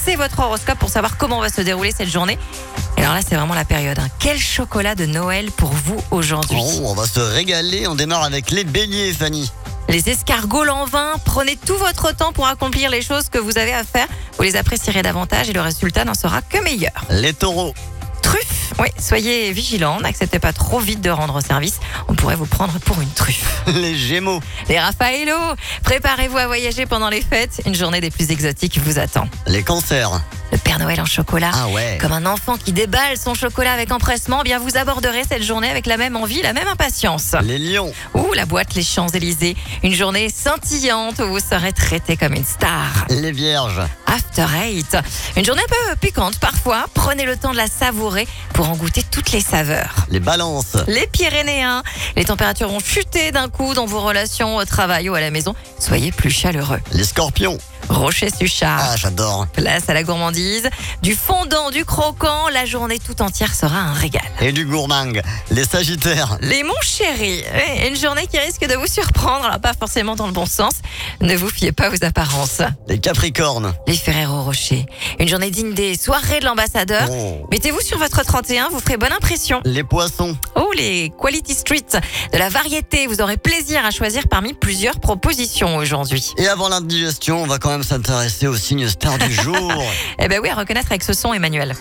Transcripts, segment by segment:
C'est votre horoscope pour savoir comment va se dérouler cette journée. Et alors là, c'est vraiment la période. Quel chocolat de Noël pour vous aujourd'hui? Oh, on va se régaler. On démarre avec les béliers, Fanny. Les escargots en vin, prenez tout votre temps pour accomplir les choses que vous avez à faire. Vous les apprécierez davantage et le résultat n'en sera que meilleur. Les taureaux. Truffe, oui, soyez vigilants, n'acceptez pas trop vite de rendre service. On pourrait vous prendre pour une truffe. Les gémeaux. Les Raffaello, préparez-vous à voyager pendant les fêtes. Une journée des plus exotiques vous attend. Les cancers. Le Père Noël en chocolat. Ah ouais. Comme un enfant qui déballe son chocolat avec empressement, eh bien vous aborderez cette journée avec la même envie, la même impatience. Les lions. Ou la boîte Les Champs-Élysées. Une journée scintillante où vous serez traité comme une star. Les vierges. After Eight. Une journée un peu piquante parfois. Prenez le temps de la savourer pour en goûter toutes les saveurs. Les balances. Les Pyrénéens. Les températures vont chuter d'un coup dans vos relations au travail ou à la maison. Soyez plus chaleureux. Les scorpions. Rocher-Suchard. Ah, j'adore. Place à la gourmandise. Du fondant, du croquant. La journée tout entière sera un régal. Et du gourmand. Les sagittaires. Les mon chéri, une journée qui risque de vous surprendre, alors pas forcément dans le bon sens. Ne vous fiez pas aux apparences. Les capricornes. Les Ferrero Rocher, une journée digne des soirées de l'ambassadeur. Oh. Mettez-vous sur votre 31, vous ferez bonne impression. Les poissons. Oh, les Quality Street, de la variété, vous aurez plaisir à choisir parmi plusieurs propositions aujourd'hui. Et avant l'indigestion, on va quand même s'intéresser aux signes stars du jour. Eh ben oui, à reconnaître avec ce son, Emmanuel.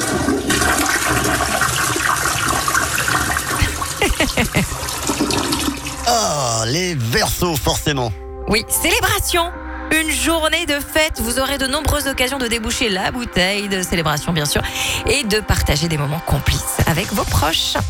Ah, les verseaux, forcément. Oui, célébration. Une journée de fête, vous aurez de nombreuses occasions de déboucher la bouteille de célébration bien sûr et de partager des moments complices avec vos proches.